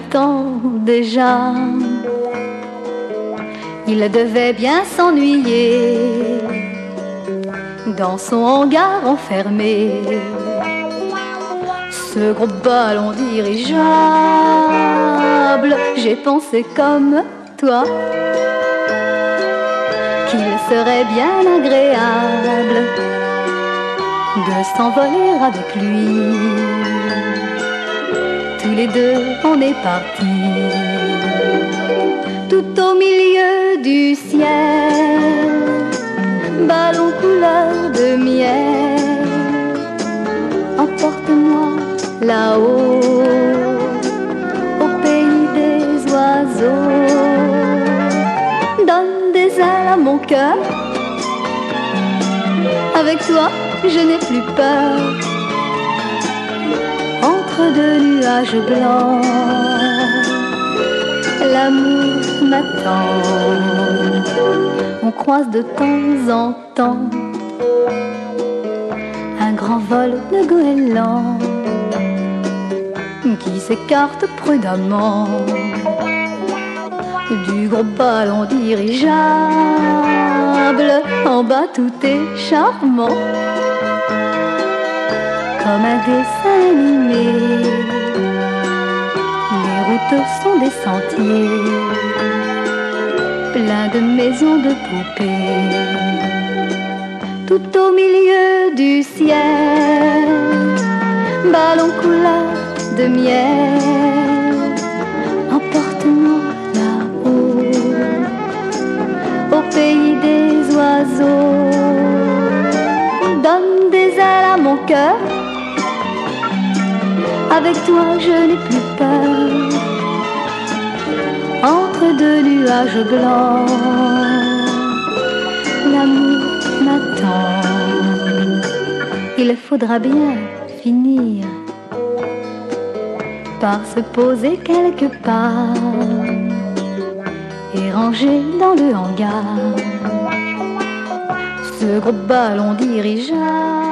temps déjà. Il devait bien s'ennuyer dans son hangar enfermé. Ce gros ballon dirigeable, j'ai pensé comme toi qu'il serait bien agréable de s'envoler avec lui. Tous les deux on est partis, tout au milieu du ciel, ballon couleur de miel. Emporte-moi là-haut, au pays des oiseaux. Donne des ailes à mon cœur, avec toi je n'ai plus peur. Entre deux nuages blancs, l'amour m'attend. On croise de temps en temps un grand vol de goélands qui s'écarte prudemment du gros ballon dirigeable. En bas tout est charmant, comme un dessin animé. Les routes sont des sentiers pleins de maisons de poupées. Tout au milieu du ciel, ballon couleur de miel. Emporte-moi là-haut, au pays des oiseaux. Donne des ailes à mon cœur, avec toi je n'ai plus peur. Entre deux nuages blancs, l'amour m'attend. Il faudra bien finir par se poser quelque part et ranger dans le hangar ce gros ballon dirigeable.